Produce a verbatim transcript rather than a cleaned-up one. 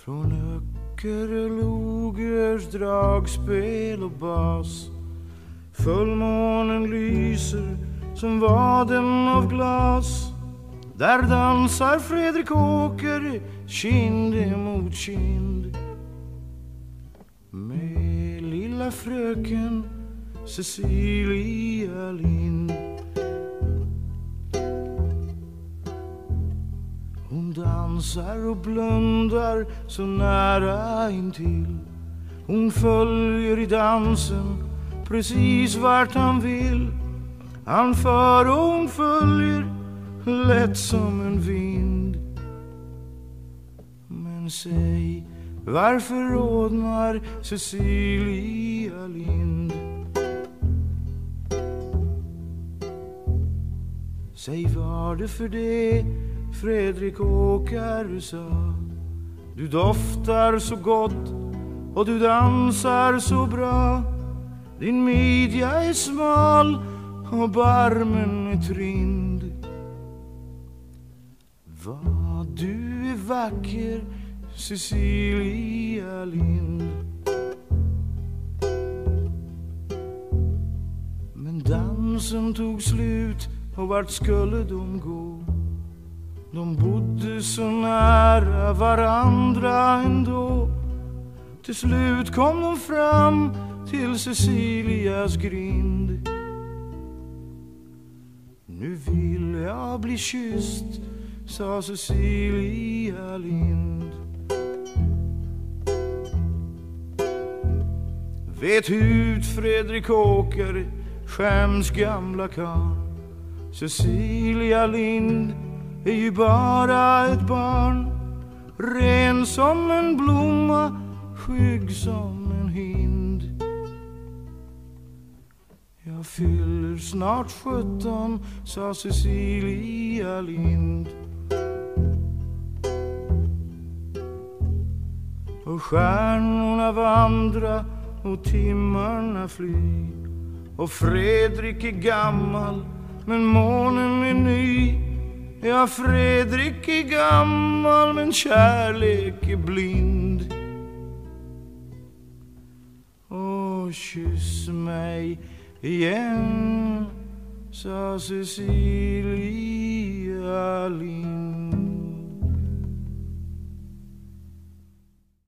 Från öcker, logers, dragspel och bas. Fullmånen lyser som vaden av glas. Där dansar Fredrik Åker kind emot kind med lilla fröken Cecilia Lind. Hon dansar och blundar så nära intill. Hon följer i dansen precis vart han vill. Han för och hon följer lätt som en vind. Men säg, varför rodnar Cecilia Lind? Säg, var det för det Fredrik Åker sa? Du doftar så gott och du dansar så bra. Din midja är smal och barmen är trind. Vad du är vacker, Cecilia Lind. Men dansen tog slut och vart skulle de gå? De bodde så nära varandra ändå. Till slut kom de fram till Cecilias grind. Nu vill jag bli kysst, sa Cecilia Lind. Vet ut Fredrik Åker, skäms gamla karl. Cecilia Lind är ju bara ett barn. Ren som en blomma, skygg som en hind. Jag fyller snart sjutton, sa Cecilia Lind. Och stjärnorna vandra och timmarna fly. Och Fredrik är gammal men månen är ny. Ja, Fredrik är gammal men kärlek är blind. Åh, kyss mig igen, sa Cecilia.